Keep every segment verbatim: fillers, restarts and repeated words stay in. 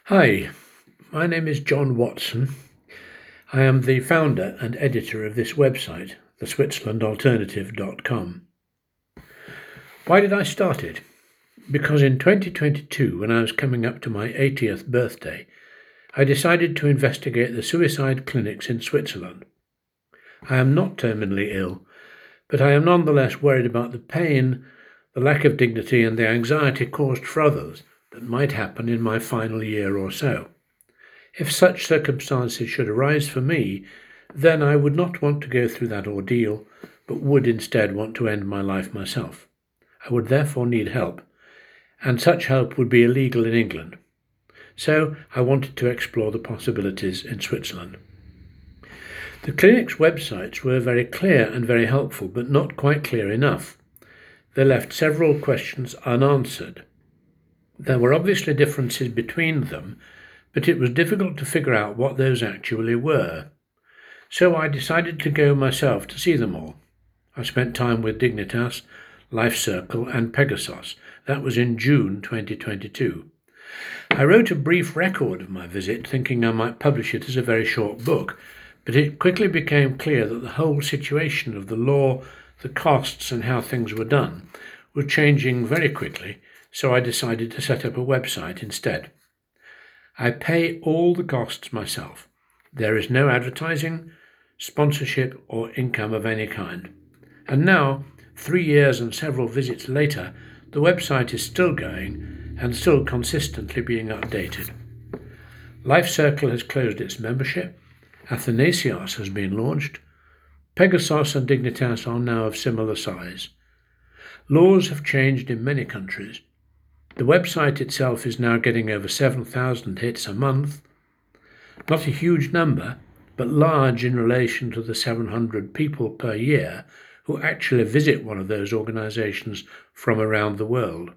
Hi, my name is John Watson. I am the founder and editor of this website, the switzerland alternative dot com. Why did I start it? Because in twenty twenty-two, when I was coming up to my eightieth birthday, I decided to investigate the suicide clinics in Switzerland. I am not terminally ill, but I am nonetheless worried about the pain, the lack of dignity, and the anxiety caused for others that might happen in my final year or so. If such circumstances should arise for me, then I would not want to go through that ordeal, but would instead want to end my life myself. I would therefore need help, and such help would be illegal in England. So I wanted to explore the possibilities in Switzerland. The clinic's websites were very clear and very helpful, but not quite clear enough. They left several questions unanswered. There were obviously differences between them, but it was difficult to figure out what those actually were. So I decided to go myself to see them all. I spent time with Dignitas, Life Circle and Pegasos. That was in June twenty twenty-two. I wrote a brief record of my visit, thinking I might publish it as a very short book, but it quickly became clear that the whole situation of the law, the costs and how things were done were changing very quickly, so I decided to set up a website instead. I pay all the costs myself. There is no advertising, sponsorship, or income of any kind. And now, three years and several visits later, the website is still going and still consistently being updated. Life Circle has closed its membership. Athanasios has been launched. Pegasos and Dignitas are now of similar size. Laws have changed in many countries. The website itself is now getting over seven thousand hits a month. Not a huge number, but large in relation to the seven hundred people per year who actually visit one of those organisations from around the world.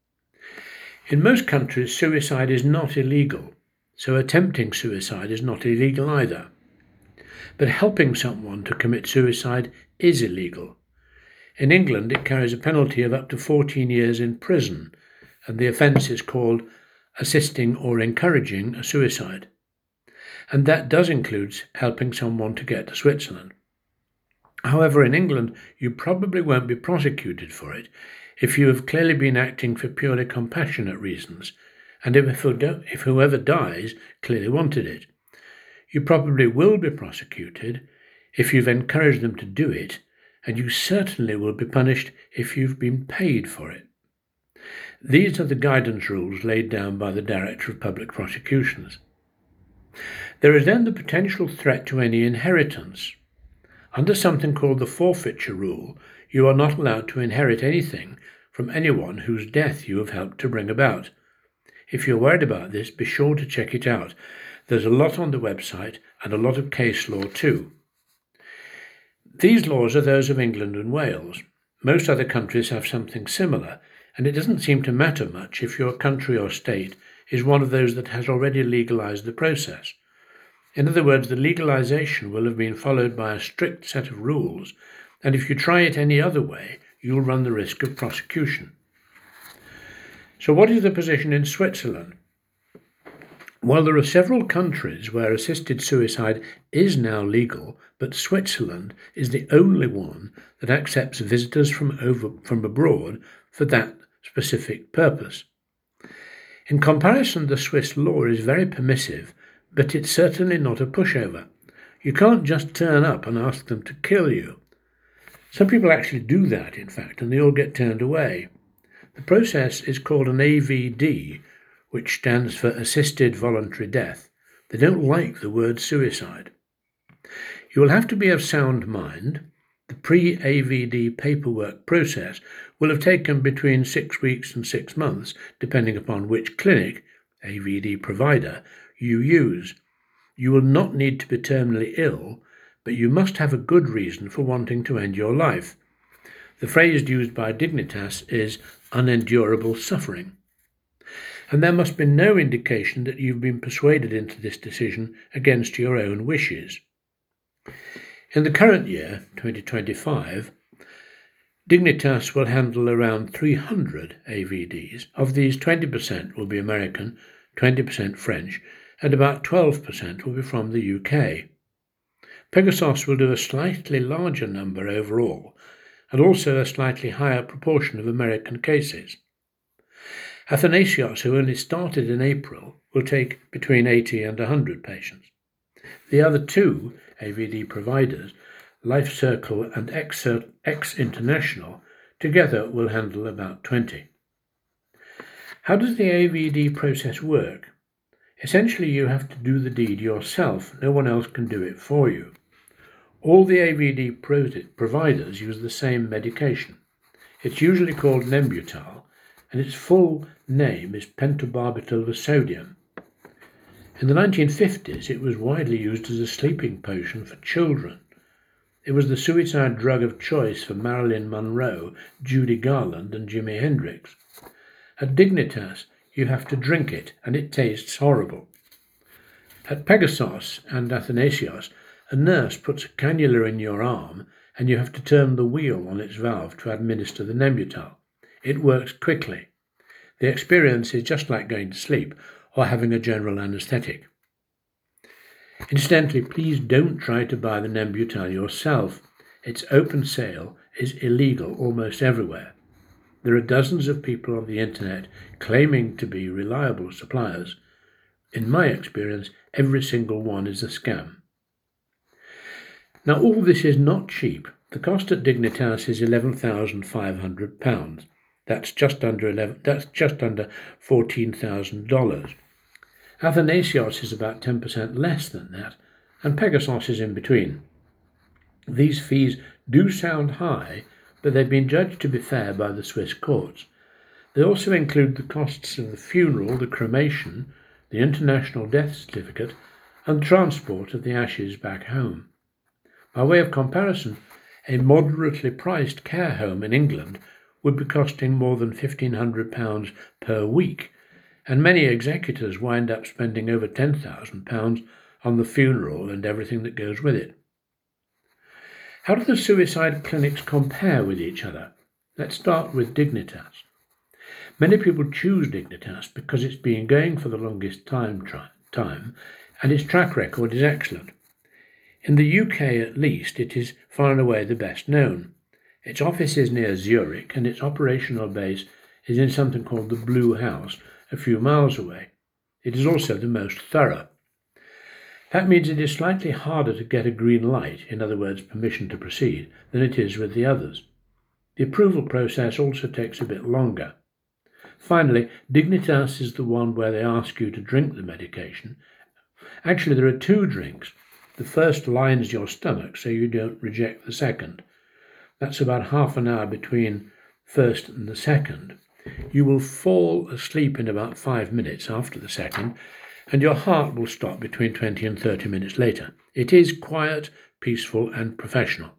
In most countries, suicide is not illegal, so attempting suicide is not illegal either. But helping someone to commit suicide is illegal. In England, it carries a penalty of up to fourteen years in prison, and the offence is called assisting or encouraging a suicide. And that does include helping someone to get to Switzerland. However, in England, you probably won't be prosecuted for it if you have clearly been acting for purely compassionate reasons, and if, if whoever dies clearly wanted it. You probably will be prosecuted if you've encouraged them to do it, and you certainly will be punished if you've been paid for it. These are the guidance rules laid down by the Director of Public Prosecutions. There is then the potential threat to any inheritance. Under something called the forfeiture rule, you are not allowed to inherit anything from anyone whose death you have helped to bring about. If you're worried about this, be sure to check it out. There's a lot on the website and a lot of case law too. These laws are those of England and Wales. Most other countries have something similar, and it doesn't seem to matter much if your country or state is one of those that has already legalised the process. In other words, the legalisation will have been followed by a strict set of rules, and if you try it any other way, you'll run the risk of prosecution. So what is the position in Switzerland? Well, there are several countries where assisted suicide is now legal, but Switzerland is the only one that accepts visitors from over, from abroad for that specific purpose. In comparison, the Swiss law is very permissive, but it's certainly not a pushover. You can't just turn up and ask them to kill you. Some people actually do that, in fact, and they all get turned away. The process is called an A V D, which stands for Assisted Voluntary Death. They don't like the word suicide. You will have to be of sound mind. The pre-A V D paperwork process will have taken between six weeks and six months, depending upon which clinic, A V D provider, you use. You will not need to be terminally ill, but you must have a good reason for wanting to end your life. The phrase used by Dignitas is unendurable suffering. And there must be no indication that you've been persuaded into this decision against your own wishes. In the current year, twenty twenty-five, Dignitas will handle around three hundred A V Ds. Of these, twenty percent will be American, twenty percent French, and about twelve percent will be from the U K. Pegasos will do a slightly larger number overall, and also a slightly higher proportion of American cases. Athanasios, who only started in April, will take between eighty and one hundred patients. The other two A V D providers, Life Circle and X International, together will handle about twenty. How does the A V D process work? Essentially, you have to do the deed yourself. No one else can do it for you. All the A V D providers use the same medication. It's usually called Nembutal, and its full name is pentobarbital of sodium. In the nineteen fifties, it was widely used as a sleeping potion for children. It was the suicide drug of choice for Marilyn Monroe, Judy Garland, and Jimi Hendrix. At Dignitas, you have to drink it, and it tastes horrible. At Pegasos and Athanasios, a nurse puts a cannula in your arm, and you have to turn the wheel on its valve to administer the Nembutal. It works quickly. The experience is just like going to sleep or having a general anaesthetic. Incidentally, please don't try to buy the Nembutal yourself. Its open sale is illegal almost everywhere. There are dozens of people on the internet claiming to be reliable suppliers. In my experience, every single one is a scam. Now, all this is not cheap. The cost at Dignitas is eleven thousand five hundred pounds. That's just under eleven. That's just under fourteen thousand dollars. Athanasios is about ten percent less than that, and Pegasos is in between. These fees do sound high, but they've been judged to be fair by the Swiss courts. They also include the costs of the funeral, the cremation, the international death certificate, and transport of the ashes back home. By way of comparison, a moderately priced care home in England would be costing more than fifteen hundred pounds per week, and many executors wind up spending over ten thousand pounds on the funeral and everything that goes with it. How do the suicide clinics compare with each other? Let's start with Dignitas. Many people choose Dignitas because it's been going for the longest time, try, time and its track record is excellent. In the U K at least, it is far and away the best known. Its office is near Zurich, and its operational base is in something called the Blue House, a few miles away. It is also the most thorough. That means it is slightly harder to get a green light, in other words, permission to proceed, than it is with the others. The approval process also takes a bit longer. Finally, Dignitas is the one where they ask you to drink the medication. Actually, there are two drinks. The first lines your stomach so you don't reject the second. That's about half an hour between first and the second. You will fall asleep in about five minutes after the second, and your heart will stop between twenty and thirty minutes later. It is quiet, peaceful, and professional.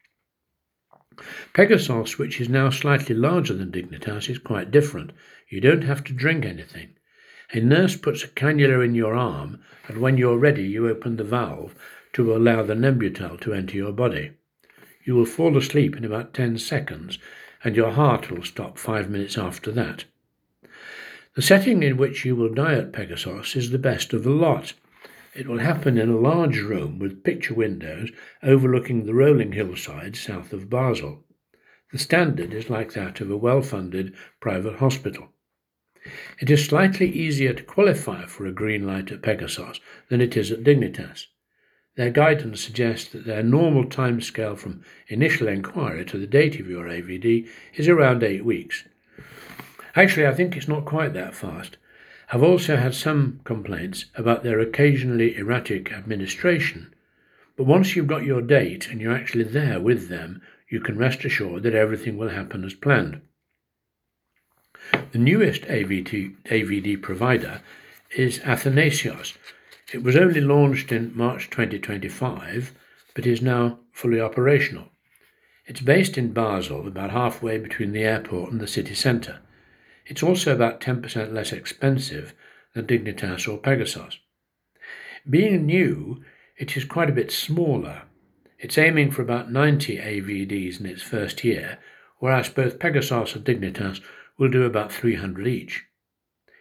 Pegasos, which is now slightly larger than Dignitas, is quite different. You don't have to drink anything. A nurse puts a cannula in your arm, and when you're ready, you open the valve to allow the Nembutal to enter your body. You will fall asleep in about ten seconds, and your heart will stop five minutes after that. The setting in which you will die at Pegasos is the best of the lot. It will happen in a large room with picture windows overlooking the rolling hillside south of Basel. The standard is like that of a well-funded private hospital. It is slightly easier to qualify for a green light at Pegasos than it is at Dignitas. Their guidance suggests that their normal timescale from initial inquiry to the date of your A V D is around eight weeks. Actually, I think it's not quite that fast. I've also had some complaints about their occasionally erratic administration, but once you've got your date and you're actually there with them, you can rest assured that everything will happen as planned. The newest A V D, A V D provider is Athanasios. It was only launched in March twenty twenty-five, but is now fully operational. It's based in Basel, about halfway between the airport and the city centre. It's also about ten percent less expensive than Dignitas or Pegasos. Being new, it is quite a bit smaller. It's aiming for about ninety A V Ds in its first year, whereas both Pegasos and Dignitas will do about three hundred each.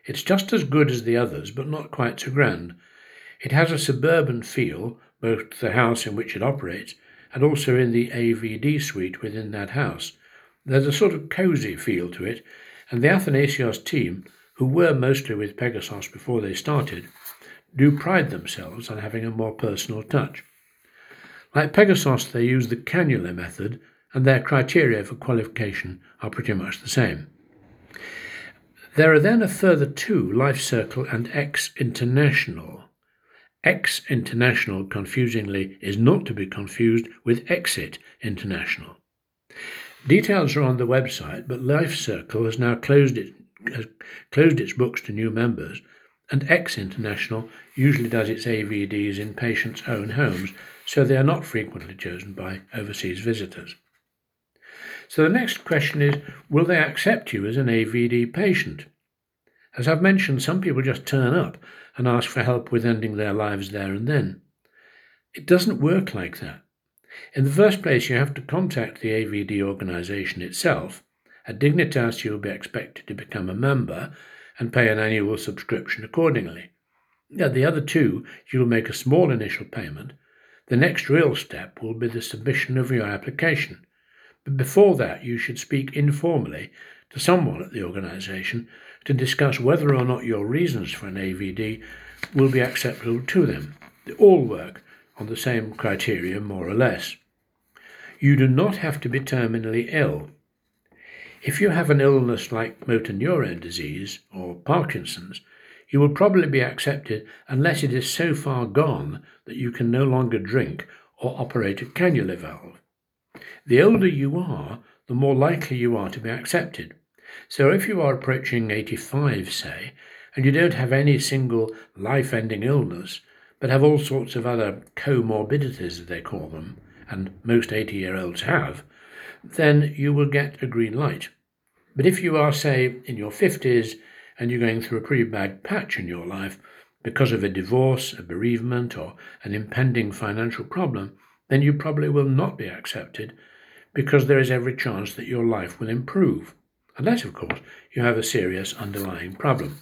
It's just as good as the others, but not quite so grand. It has a suburban feel, both the house in which it operates and also in the A V D suite within that house. There's a sort of cosy feel to it, and the Athanasios team, who were mostly with Pegasos before they started, do pride themselves on having a more personal touch. Like Pegasos, they use the cannula method, and their criteria for qualification are pretty much the same. There are then a further two, Life Circle and X International. X International, confusingly, is not to be confused with Exit International. Details are on the website, but Life Circle has now closed, it, has closed its books to new members, and X International usually does its A V Ds in patients' own homes, so they are not frequently chosen by overseas visitors. So the next question is, will they accept you as an A V D patient? As I've mentioned, some people just turn up and ask for help with ending their lives there and then. It doesn't work like that. In the first place, you have to contact the A V D organisation itself. At Dignitas, you will be expected to become a member and pay an annual subscription accordingly. At the other two, you will make a small initial payment. The next real step will be the submission of your application. But before that, you should speak informally to someone at the organisation to discuss whether or not your reasons for an A V D will be acceptable to them. They all work on the same criteria, more or less. You do not have to be terminally ill. If you have an illness like motor neurone disease or Parkinson's, you will probably be accepted unless it is so far gone that you can no longer drink or operate a cannula valve. The older you are, the more likely you are to be accepted. So if you are approaching eighty-five, say, and you don't have any single life-ending illness, but have all sorts of other comorbidities, as they call them, and most eighty-year-olds have, then you will get a green light. But if you are, say, in your fifties, and you're going through a pretty bad patch in your life because of a divorce, a bereavement, or an impending financial problem, then you probably will not be accepted, because there is every chance that your life will improve, unless, of course, you have a serious underlying problem.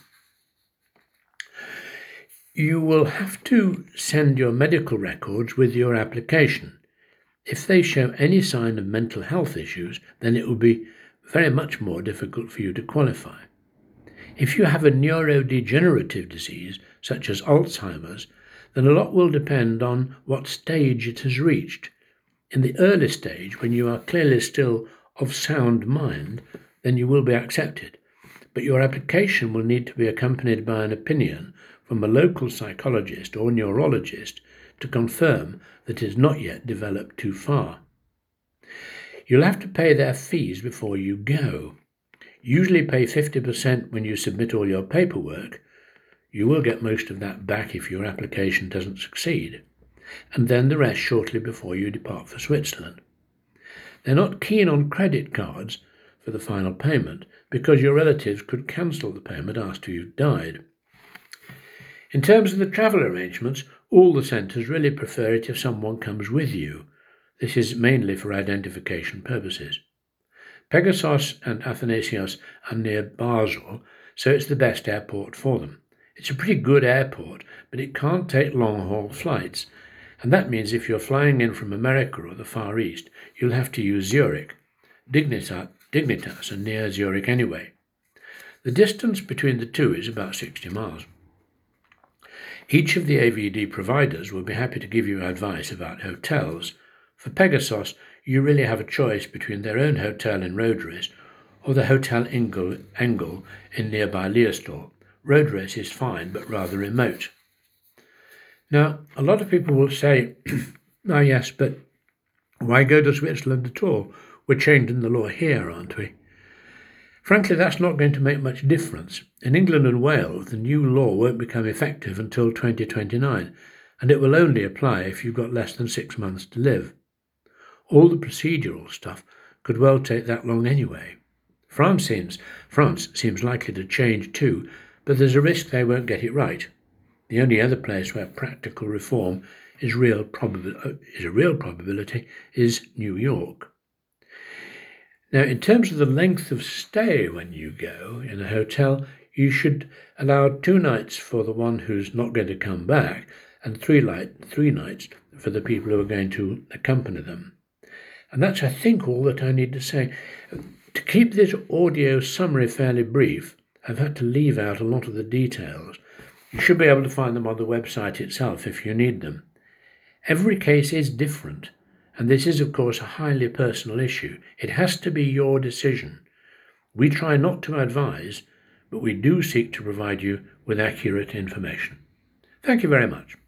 You will have to send your medical records with your application. If they show any sign of mental health issues, then it will be very much more difficult for you to qualify. If you have a neurodegenerative disease, such as Alzheimer's, then a lot will depend on what stage it has reached. In the early stage, when you are clearly still of sound mind, then you will be accepted. But your application will need to be accompanied by an opinion from a local psychologist or neurologist to confirm that it has not yet developed too far. You'll have to pay their fees before you go. Usually pay fifty percent when you submit all your paperwork. You will get most of that back if your application doesn't succeed, and then the rest shortly before you depart for Switzerland. They're not keen on credit cards for the final payment because your relatives could cancel the payment after you've died. In terms of the travel arrangements, all the centres really prefer it if someone comes with you. This is mainly for identification purposes. Pegasos and Athanasios are near Basel, so it's the best airport for them. It's a pretty good airport, but it can't take long-haul flights, and that means if you're flying in from America or the Far East, you'll have to use Zurich. Dignitas, Dignitas are near Zurich anyway. The distance between the two is about sixty miles. Each of the A V D providers will be happy to give you advice about hotels. For Pegasos, you really have a choice between their own hotel in Roderis or the Hotel Engel, Engel in nearby Liestal. Roderis is fine, but rather remote. Now, a lot of people will say, ah yes, but why go to Switzerland at all? We're changing the law here, aren't we? Frankly, that's not going to make much difference. In England and Wales, the new law won't become effective until twenty twenty-nine, and it will only apply if you've got less than six months to live. All the procedural stuff could well take that long anyway. France seems, France seems likely to change too, but there's a risk they won't get it right. The only other place where practical reform is, real probabil- is a real probability is New York. Now, in terms of the length of stay when you go in a hotel, you should allow two nights for the one who's not going to come back and three, light, three nights for the people who are going to accompany them. And that's, I think, all that I need to say. To keep this audio summary fairly brief, I've had to leave out a lot of the details. You should be able to find them on the website itself if you need them. Every case is different, and this is, of course, a highly personal issue. It has to be your decision. We try not to advise, but we do seek to provide you with accurate information. Thank you very much.